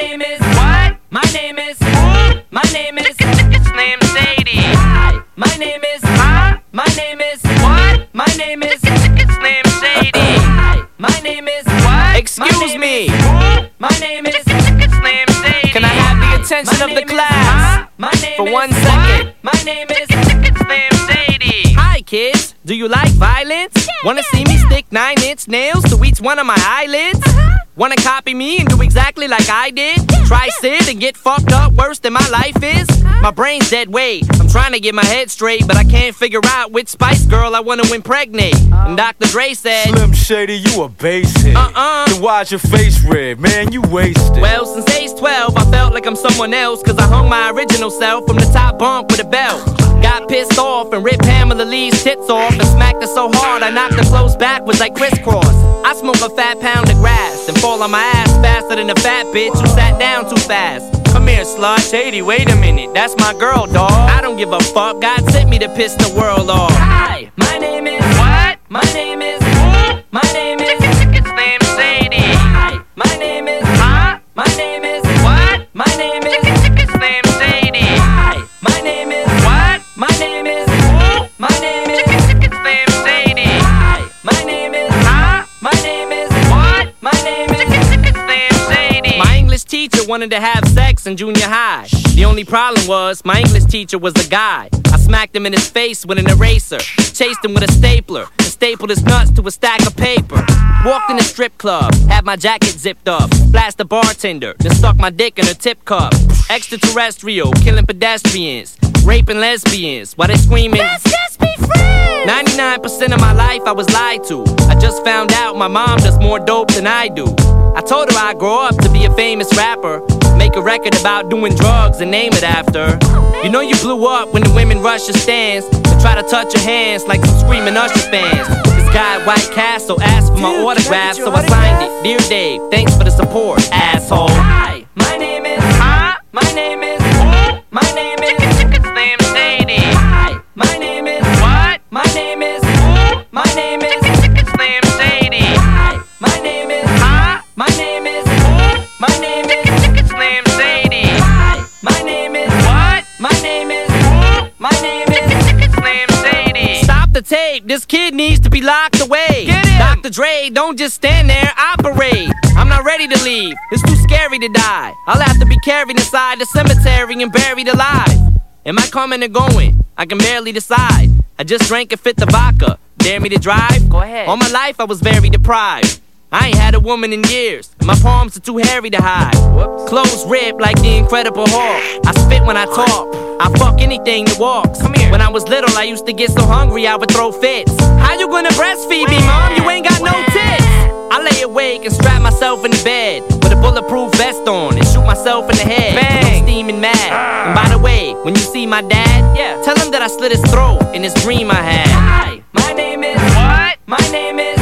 name is what? My name is my name is Slim Shady. Hi. My name is my name is what? My name is Slim Shady. Hi. My name is what? Excuse me. My name is Slim Shady. Can I have the attention of the class for 1 second? My name is Slim Shady. Hi kids, do you like violence? Wanna see me stick 9-inch nails to each one of my eyelids? Wanna copy me and do exactly like I did? Try sit and get fucked up worse than my life is? My brain's dead weight, I'm trying to get my head straight, but I can't figure out which Spice Girl I wanna impregnate. And Dr. Dre said, Slim Shady, you a basehead. Then why's your face red, man? You wasted. well, since age 12, I felt like I'm someone else, cause I hung my original self from the top bunk with a belt. Got pissed off and ripped Pamela Lee's tits off and smacked her so hard I knocked her clothes backwards like crisscross. I smoke a fat pound of grass and fall on my ass faster than a fat bitch who sat down too fast. Come here, slut. Shady, wait a minute, that's my girl, dawg. I don't give a fuck, God sent me to piss the world off. Hi. My name is What? My name is my name is Slim Shady. Hi. My name is my name is What? My name is Slim Shady. Hi. My name is What? My name is my name is Slim Shady. Hi. My name is my name is What? My name is Slim Shady. My English teacher wanted to have sex in junior high. The only problem was my English teacher was a guy. I smacked him in his face with an eraser, chased him with a stapler, and stapled his nuts to a stack of paper. Walked in a strip club, had my jacket zipped up, blast the bartender, then stuck my dick in her tip cup. Extraterrestrial, killing pedestrians, raping lesbians while they screaming, Let's just be friends. 99% of my life I was lied to. I just found out my mom does more dope than I do. I told her I'd grow up to be a famous rapper, make a record about doing drugs and name it after. You know you blew up when the women rush your stands and try to touch your hands like some screaming Usher fans. This guy at White Castle asked for my autograph, so I signed it. Dear Dave, thanks for the support, asshole. Hi. My name is my name is my name is Slim Shady. Hi. My name is What? My name is my name is Slim Shady. Hi. My name is my name is my name is Slim Shady. Hi. My name is What? My name is my name is Slim Shady. Stop the tape, this kid needs to be locked away. Get him! Dr. Dre, don't just stand there, operate. I'm not ready to leave, it's too scary to die. I'll have to be carried inside the cemetery and buried alive. Am I coming or going? I can barely decide. I just drank a fifth of vodka. Dare me to drive? Go ahead. All my life I was very deprived. I ain't had a woman in years, and my palms are too hairy to hide. Whoops. Clothes ripped like the Incredible Hulk. I spit when I talk, I fuck anything that walks. Come here. When I was little, I used to get so hungry I would throw fits. How you gonna breastfeed me, mom? You ain't got no tits. I lay awake and strap myself in the bed with a bulletproof vest on and shoot myself in the head. Bang. I'm steaming mad. And by the way, when you see my dad, Yeah. tell him that I slit his throat in this dream I had. Hi. My name is What? my name is